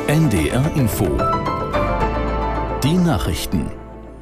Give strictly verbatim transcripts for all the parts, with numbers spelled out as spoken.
N D R Info. Die Nachrichten.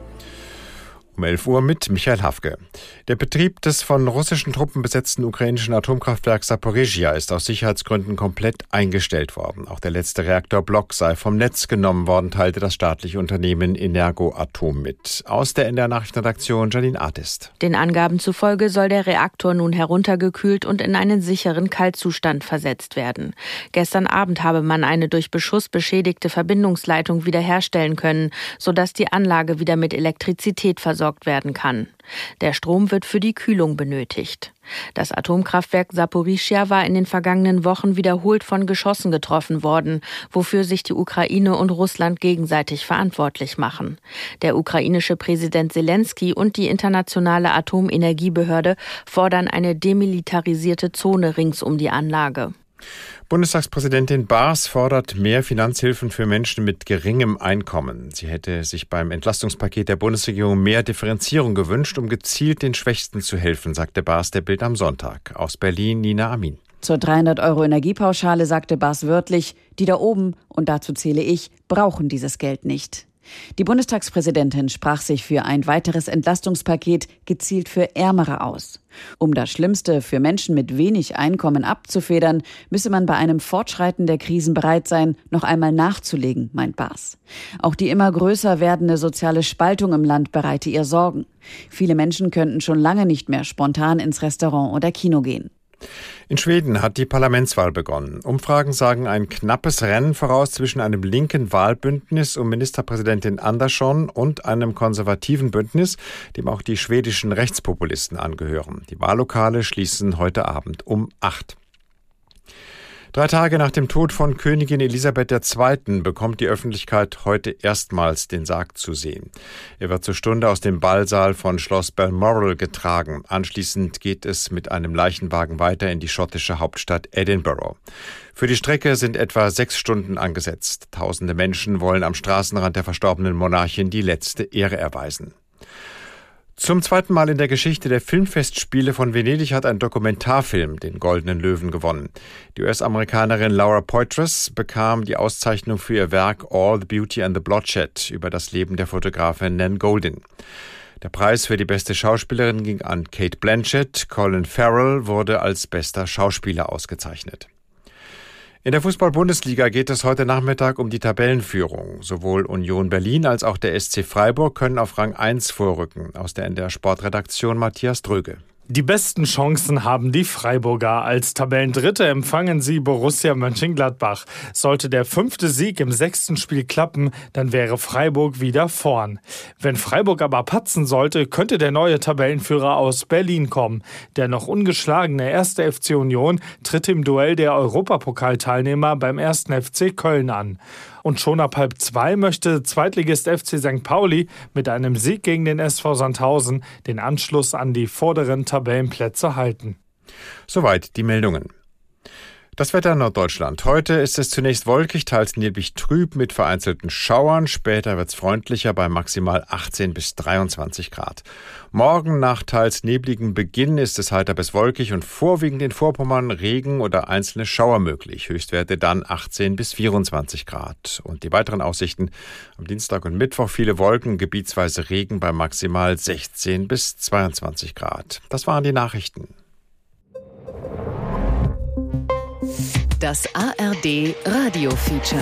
Um elf Uhr mit Michael Hafke. Der Betrieb des von russischen Truppen besetzten ukrainischen Atomkraftwerks Saporischschja ist aus Sicherheitsgründen komplett eingestellt worden. Auch der letzte Reaktorblock sei vom Netz genommen worden, teilte das staatliche Unternehmen Energoatom mit. Aus der N D R-Nachrichtenredaktion Janine Artist. Den Angaben zufolge soll der Reaktor nun heruntergekühlt und in einen sicheren Kaltzustand versetzt werden. Gestern Abend habe man eine durch Beschuss beschädigte Verbindungsleitung wiederherstellen können, sodass die Anlage wieder mit Elektrizität versorgt werden kann. Der Strom wird für die Kühlung benötigt. Das Atomkraftwerk Saporischschja war in den vergangenen Wochen wiederholt von Geschossen getroffen worden, wofür sich die Ukraine und Russland gegenseitig verantwortlich machen. Der ukrainische Präsident Selenskyj und die internationale Atomenergiebehörde fordern eine demilitarisierte Zone rings um die Anlage. Bundestagspräsidentin Baas fordert mehr Finanzhilfen für Menschen mit geringem Einkommen. Sie hätte sich beim Entlastungspaket der Bundesregierung mehr Differenzierung gewünscht, um gezielt den Schwächsten zu helfen, sagte Baas der Bild am Sonntag. Aus Berlin Nina Amin. Zur dreihundert Euro Energiepauschale sagte Baas wörtlich, die da oben, und dazu zähle ich, brauchen dieses Geld nicht. Die Bundestagspräsidentin sprach sich für ein weiteres Entlastungspaket gezielt für Ärmere aus. Um das Schlimmste für Menschen mit wenig Einkommen abzufedern, müsse man bei einem Fortschreiten der Krisen bereit sein, noch einmal nachzulegen, meint Baas. Auch die immer größer werdende soziale Spaltung im Land bereite ihr Sorgen. Viele Menschen könnten schon lange nicht mehr spontan ins Restaurant oder Kino gehen. In Schweden hat die Parlamentswahl begonnen. Umfragen sagen ein knappes Rennen voraus zwischen einem linken Wahlbündnis um Ministerpräsidentin Andersson und einem konservativen Bündnis, dem auch die schwedischen Rechtspopulisten angehören. Die Wahllokale schließen heute Abend um acht. Drei Tage nach dem Tod von Königin Elisabeth der Zweite. bekommt die Öffentlichkeit heute erstmals den Sarg zu sehen. Er wird zur Stunde aus dem Ballsaal von Schloss Balmoral getragen. Anschließend geht es mit einem Leichenwagen weiter in die schottische Hauptstadt Edinburgh. Für die Strecke sind etwa sechs Stunden angesetzt. Tausende Menschen wollen am Straßenrand der verstorbenen Monarchin die letzte Ehre erweisen. Zum zweiten Mal in der Geschichte der Filmfestspiele von Venedig hat ein Dokumentarfilm den Goldenen Löwen gewonnen. Die U S-Amerikanerin Laura Poitras bekam die Auszeichnung für ihr Werk All the Beauty and the Bloodshed über das Leben der Fotografin Nan Goldin. Der Preis für die beste Schauspielerin ging an Cate Blanchett. Colin Farrell wurde als bester Schauspieler ausgezeichnet. In der Fußball-Bundesliga geht es heute Nachmittag um die Tabellenführung. Sowohl Union Berlin als auch der S C Freiburg können auf Rang eins vorrücken. Aus der N D R-Sportredaktion Matthias Dröge. Die besten Chancen haben die Freiburger. Als Tabellendritte empfangen sie Borussia Mönchengladbach. Sollte der fünfte Sieg im sechsten Spiel klappen, dann wäre Freiburg wieder vorn. Wenn Freiburg aber patzen sollte, könnte der neue Tabellenführer aus Berlin kommen. Der noch ungeschlagene erste F C Union tritt im Duell der Europapokalteilnehmer beim ersten F C Köln an. Und schon ab halb zwei möchte Zweitligist F C Sankt Pauli mit einem Sieg gegen den S V Sandhausen den Anschluss an die vorderen Tabellenplätze halten. Soweit die Meldungen. Das Wetter in Norddeutschland. Heute ist es zunächst wolkig, teils neblig trüb mit vereinzelten Schauern. Später wird es freundlicher bei maximal achtzehn bis dreiundzwanzig Grad. Morgen nach teils nebligem Beginn ist es heiter bis wolkig und vorwiegend in Vorpommern Regen oder einzelne Schauer möglich. Höchstwerte dann achtzehn bis vierundzwanzig Grad. Und die weiteren Aussichten: am Dienstag und Mittwoch viele Wolken, gebietsweise Regen bei maximal sechzehn bis zweiundzwanzig Grad. Das waren die Nachrichten. Das A R D Radio Feature.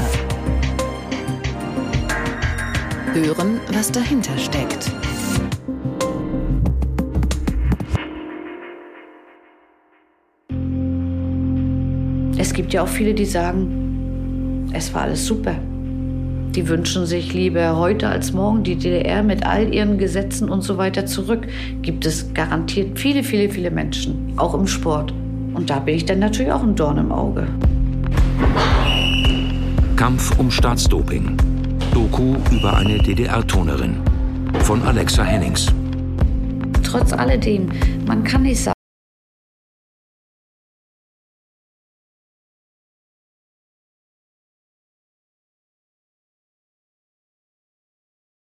Hören, was dahinter steckt. Es gibt ja auch viele, die sagen, es war alles super. Die wünschen sich lieber heute als morgen die D D R mit all ihren Gesetzen und so weiter zurück. Gibt es garantiert viele, viele, viele Menschen, auch im Sport. Und da bin ich dann natürlich auch ein Dorn im Auge. Kampf um Staatsdoping. Doku über eine D D R-Turnerin. Von Alexa Hennings. Trotz alledem, man kann nicht sagen,